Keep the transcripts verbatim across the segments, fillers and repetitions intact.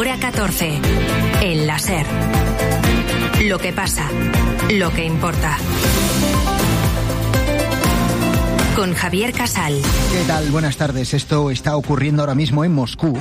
Hora catorce. El La Ser. Lo que pasa, lo que importa. Con Javier Casal. ¿Qué tal? Buenas tardes. Esto está ocurriendo ahora mismo en Moscú.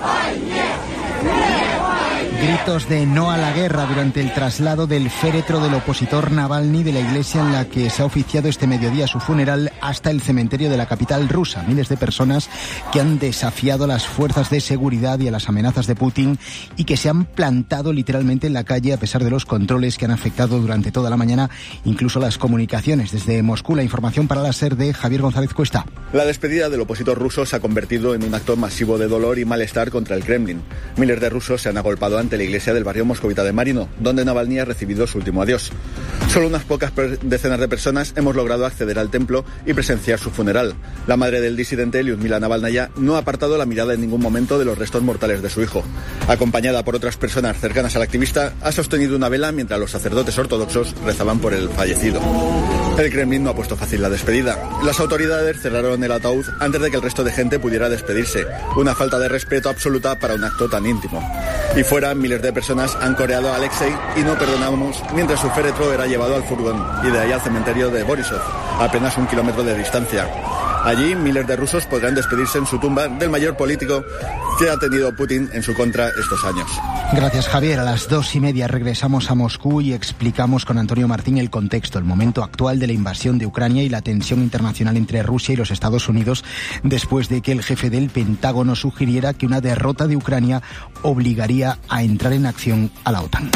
Gritos de no a la guerra durante el traslado del féretro del opositor Navalny de la iglesia en la que se ha oficiado este mediodía su funeral hasta el cementerio de la capital rusa. Miles de personas que han desafiado a las fuerzas de seguridad y a las amenazas de Putin y que se han plantado literalmente en la calle a pesar de los controles que han afectado durante toda la mañana incluso las comunicaciones. Desde Moscú, la información para la SER de Javier González Cuesta. La despedida del opositor ruso se ha convertido en un acto masivo de dolor y malestar contra el Kremlin. Miles de rusos se han agolpado ante la iglesia del barrio moscovita de Marino, donde Navalny ha recibido su último adiós. Solo unas pocas decenas de personas hemos logrado acceder al templo y presenciar su funeral. La madre del disidente, Lyudmila Navalnaya, no ha apartado la mirada en ningún momento de los restos mortales de su hijo. Acompañada por otras personas cercanas al activista, ha sostenido una vela mientras los sacerdotes ortodoxos rezaban por el fallecido. El Kremlin no ha puesto fácil la despedida. Las autoridades cerraron el ataúd antes de que el resto de gente pudiera despedirse. Una falta de respeto absoluta para un acto tan íntimo. Y fuera, miles de personas han coreado a Alexei y no perdonamos mientras su féretro era llevado al furgón y de ahí al cementerio de Borisov, a apenas un kilómetro de distancia. Allí, miles de rusos podrán despedirse en su tumba del mayor político que ha tenido Putin en su contra estos años. Gracias, Javier. A las dos y media regresamos a Moscú y explicamos con Antonio Martín el contexto, el momento actual de la invasión de Ucrania y la tensión internacional entre Rusia y los Estados Unidos después de que el jefe del Pentágono sugiriera que una derrota de Ucrania obligaría a entrar en acción a la OTAN.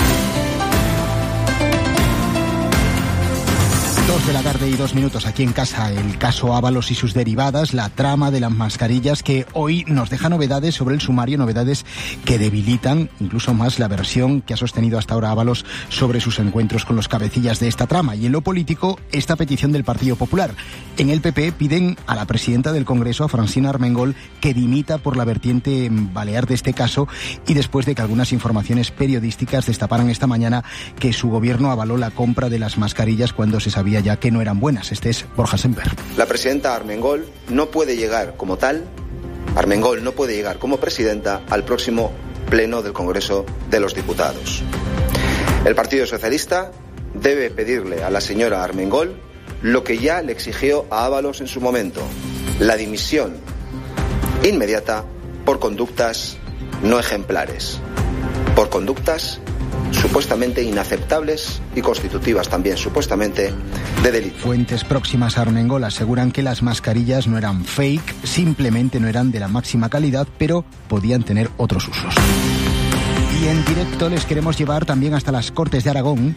Dos de la tarde y dos minutos aquí en casa. El caso Ábalos y sus derivadas, la trama de las mascarillas que hoy nos deja novedades sobre el sumario, novedades que debilitan incluso más la versión que ha sostenido hasta ahora Ábalos sobre sus encuentros con los cabecillas de esta trama. Y en lo político, esta petición del Partido Popular. En el P P piden a la presidenta del Congreso, a Francina Armengol, que dimita por la vertiente balear de este caso y después de que algunas informaciones periodísticas destaparan esta mañana que su gobierno avaló la compra de las mascarillas cuando se sabía ya que no eran buenas. Este es Borja Semper. La presidenta Armengol no puede llegar como tal, Armengol no puede llegar como presidenta al próximo pleno del Congreso de los Diputados. El Partido Socialista debe pedirle a la señora Armengol lo que ya le exigió a Ábalos en su momento, la dimisión inmediata por conductas no ejemplares, por conductas supuestamente inaceptables y constitutivas también, supuestamente, de delito. Fuentes próximas a Armengol aseguran que las mascarillas no eran fake, simplemente no eran de la máxima calidad, pero podían tener otros usos. Y en directo les queremos llevar también hasta las Cortes de Aragón,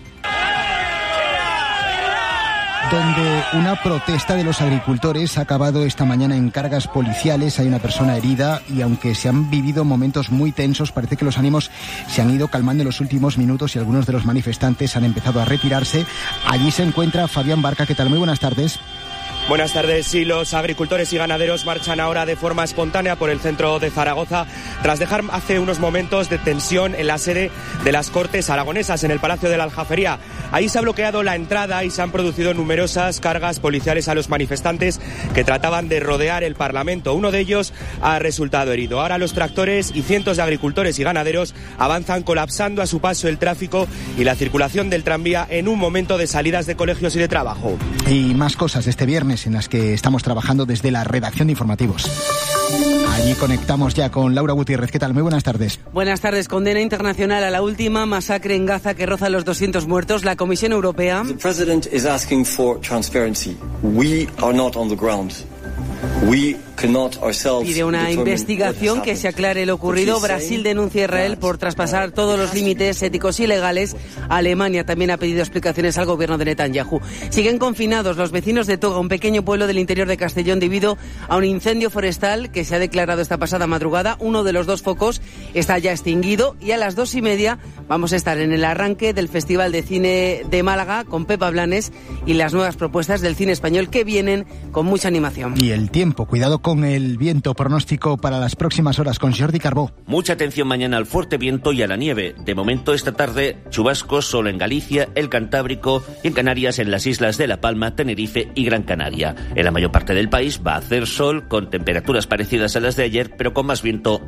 donde una protesta de los agricultores ha acabado esta mañana en cargas policiales. Hay una persona herida y aunque se han vivido momentos muy tensos, parece que los ánimos se han ido calmando en los últimos minutos y algunos de los manifestantes han empezado a retirarse. Allí se encuentra Fabián Barca. ¿Qué tal? Muy buenas tardes. Buenas tardes. Sí, los agricultores y ganaderos marchan ahora de forma espontánea por el centro de Zaragoza tras dejar hace unos momentos de tensión en la sede de las Cortes Aragonesas, en el Palacio de la Aljafería. Ahí se ha bloqueado la entrada y se han producido numerosas cargas policiales a los manifestantes que trataban de rodear el Parlamento. Uno de ellos ha resultado herido. Ahora los tractores y cientos de agricultores y ganaderos avanzan colapsando a su paso el tráfico y la circulación del tranvía en un momento de salidas de colegios y de trabajo. Y más cosas este viernes en las que estamos trabajando desde la redacción de informativos. Allí conectamos ya con Laura Gutiérrez. ¿Qué tal? Muy buenas tardes. Buenas tardes. Condena internacional a la última masacre en Gaza que roza los doscientos muertos. La Comisión Europea. The president is asking for transparency. We are not on the ground. We cannot ourselves Pide una investigación que se aclare lo ocurrido. Brasil denuncia a Israel por traspasar todos los límites éticos y legales. Alemania también ha pedido explicaciones al gobierno de Netanyahu. Siguen confinados los vecinos de Toga, un pequeño pueblo del interior de Castellón, debido a un incendio forestal que se ha declarado esta pasada madrugada. Uno de los dos focos está ya extinguido y a las dos y media vamos a estar en el arranque del Festival de Cine de Málaga con Pepa Blanes y las nuevas propuestas del cine español que vienen con mucha animación. Y el tiempo, cuidado con el viento. Pronóstico para las próximas horas con Jordi Carbó. Mucha atención mañana al fuerte viento y a la nieve. De momento esta tarde chubascos solo en Galicia, el Cantábrico y en Canarias, en las islas de La Palma, Tenerife y Gran Canaria. En la mayor parte del país va a hacer sol con temperaturas parecidas a las de ayer, pero con más viento.